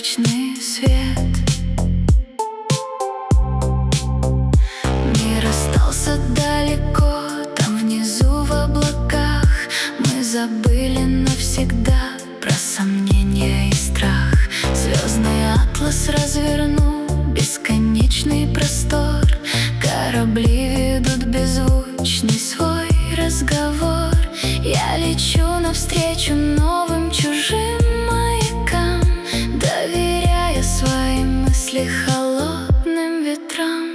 призрачный свет. Мир остался далеко, там внизу в облаках. Мы забыли навсегда про сомнения и страх. Звездный атлас развернул бесконечный простор. Корабли ведут беззвучный свой разговор. Я лечу навстречу новым чужим маякам, доверяя свои мысли холодным ветрам.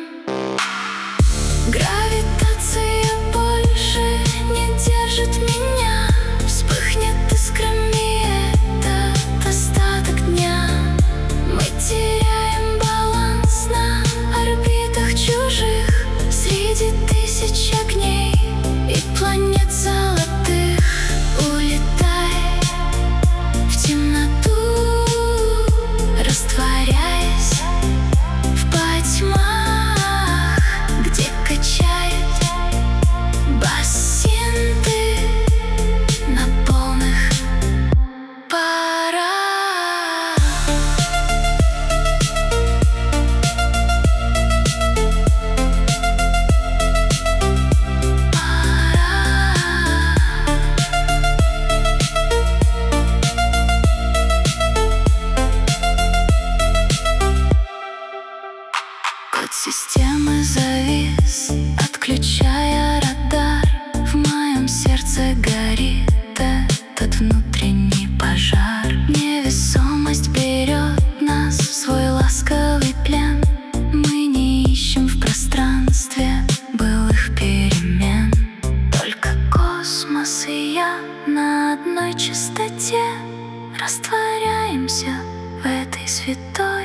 Гравитация больше не держит меня. Вспыхнет искрами этот остаток дня. Мы теряем баланс на орбитах чужих, среди тысяч огней и планет золотых. Улетай в темноту, растворяясь в потьмах, где качает бассейн ты на полных парах. Код системы завис, отключая радар. В моем сердце горит этот внутренний пожар. Невесомость берет нас в свой ласковый плен. Мы не ищем в пространстве былых перемен. Только космос и я на одной частоте. Растворяемся в этой святой